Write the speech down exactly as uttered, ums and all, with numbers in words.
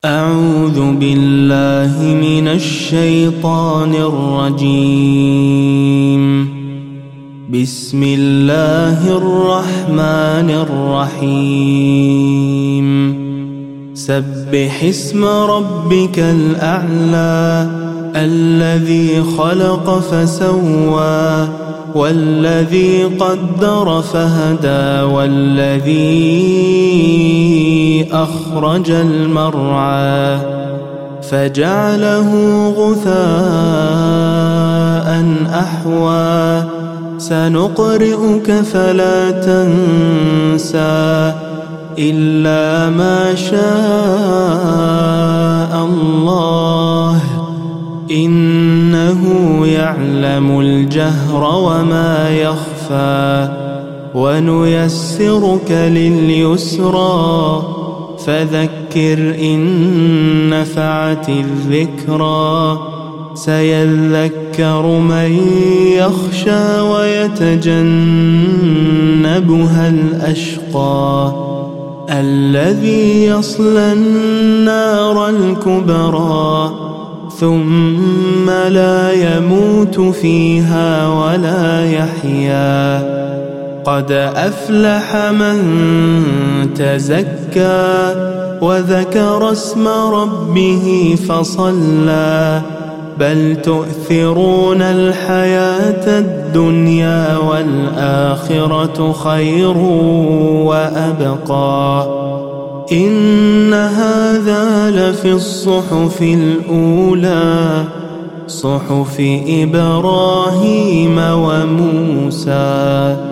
أعوذ بالله من الشيطان الرجيم. بسم الله الرحمن الرحيم. سبح اسم ربك الأعلى الذي خلق فسوى والذي قدر فهدى والذي أخرج المرعى فجعله غثاء أحوى سنقرئك فلا تنسى إلا ما شاء الله إنه يعلم الجهر وما يخفى ونيسرك لليسرى فذكر إن نفعت الذكرى سيذكر من يخشى ويتجنبها الأشقى الذي يصلى النار الكبرى ثم لا يموت فيها ولا يحيا قد أفلح من تزكى وذكر اسم ربه فصلى بل تؤثرون الحياة الدنيا والآخرة خير وأبقى إن هذا لفي الصحف الأولى صحف إبراهيم وموسى.